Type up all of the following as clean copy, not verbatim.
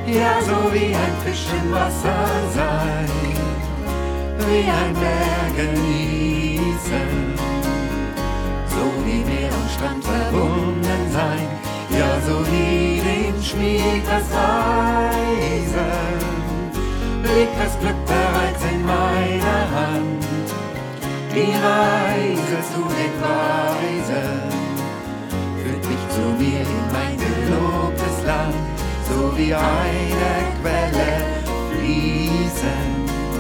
ja, so wie ein Fisch im Wasser sein, wie ein Berg genießen, so wie Meer und Strand verbunden sein, ja, so wie dem Schmied das Eisen, liegt das Glück bereits in meiner Hand, die Reise zu den Weisen führt mich zu mir in mein gelobtes Land, so wie eine Quelle fließen,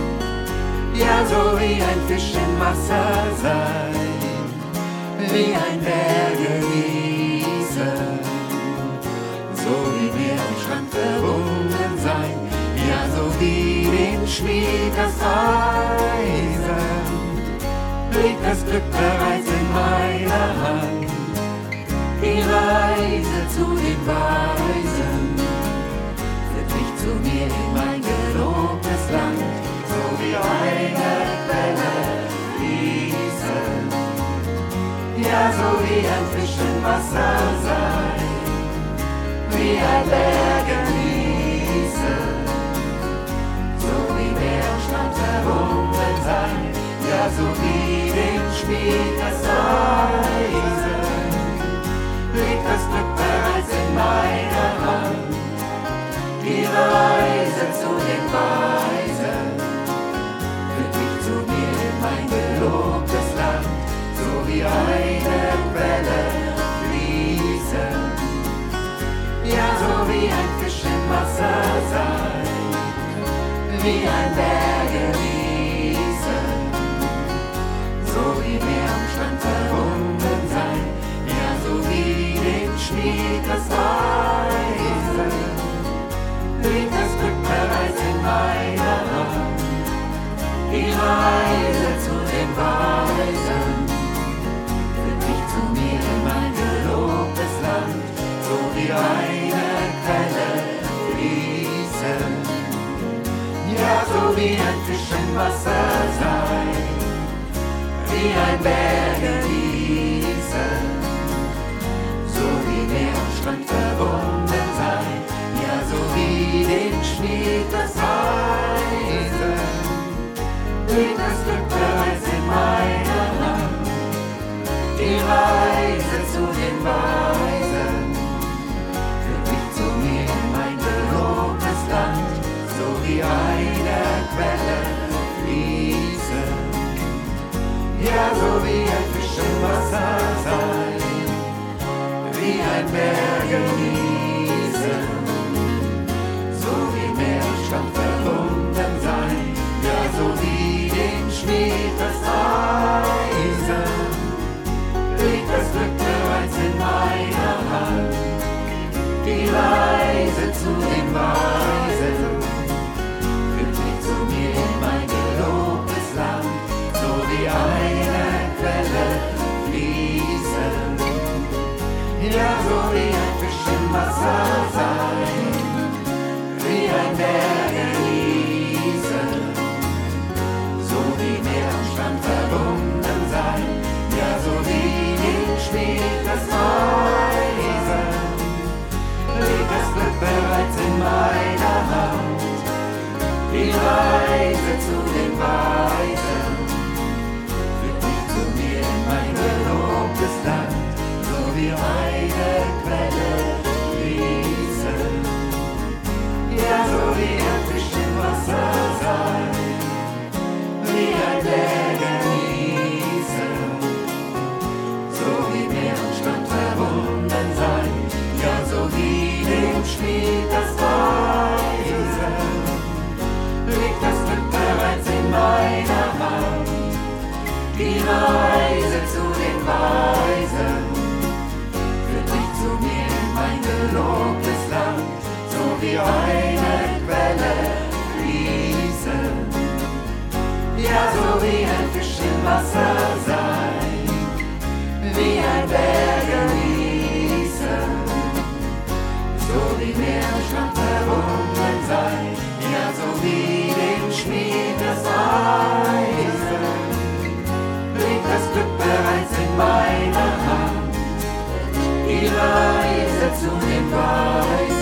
ja, so wie ein Fisch im Wasser sein, wie ein Berg genießen, so wie Meer und Strand verbunden sein, ja, so wie dem Schmied das Eisen, liegt das Glück bereits in meiner Hand, die Reise zu den Weisen führt mich zu mir in mein gelobtes Land, so wie eine Quelle fließen, ja, so wie ein Fisch im Wasser sein, wie ein Berg genießen, so wie Meer und Strand verbunden sein, ja, so wie dem Schmied das Eisen, liegt das Glück bereits in meiner Hand, die Reise zu den Weisen führt mich zu mir in mein gelobtes Land, so wie eine Quelle fließen, ja, so wie ein Fisch im Wasser sein, wie ein Berg genießen, so wie Meer und Strand verbunden sein, ja, so wie dem Schmied das Eisen, liegt das Glück bereits in meiner Hand, die Reise zu den Weisen führt mich zu mir in mein gelobtes Land, so wie eine Quelle fließen, ja, so wie ein Fisch im Wasser sein, wie ein Berg genießen, so wie Meer und Strand verbunden sein, ja, so wie dem Schmied das Eisen, liegt das Glück bereits in meiner Hand, die Reise zu den Weisen führt mich zu mir in mein gelobtes Land, so wie eine Quelle fließen, ja, so wie ein Fisch im Wasser sein, wie ein Berg genießen, so wie Meer und Strand verbunden sein, ja, so wie dem Schmied das Eisen, liegt das Glück bereits in meiner Hand, die Reise zu den Weisen führt mich zu mir in mein gelobtes Land, so wie eine Quelle fließen, ja, so wie ein Fisch im Wasser sein, wie ein Berg genießen, so wie Meer und Strand verbunden sein, ja, so wie dem Schmied das Eisen, liegt das Glück bereits in meiner Hand, die Reise zu den Weisen führt mich zu mir in mein gelobtes Land, so wie eine Quelle fließen, ja, so wie ein Fisch im Wasser sein, wie ein Berg genießen, so wie Meer und Strand verbunden sein, ja, so wie dem Schmied das Eisen, liegt das Glück bereits in meiner Hand, die Reise zu den Weisen führt mich zu mir in mein gelobtes Land, so wie eine Quelle fließen, ja, so wie ein Fisch im Wasser sein, wie ein Berg genießen, so wie Meer und Strand verbunden sein, ja, so wie dem Schmied das Eisen, liegt das Glück bereits in meiner Hand, die Reise zu den Weisen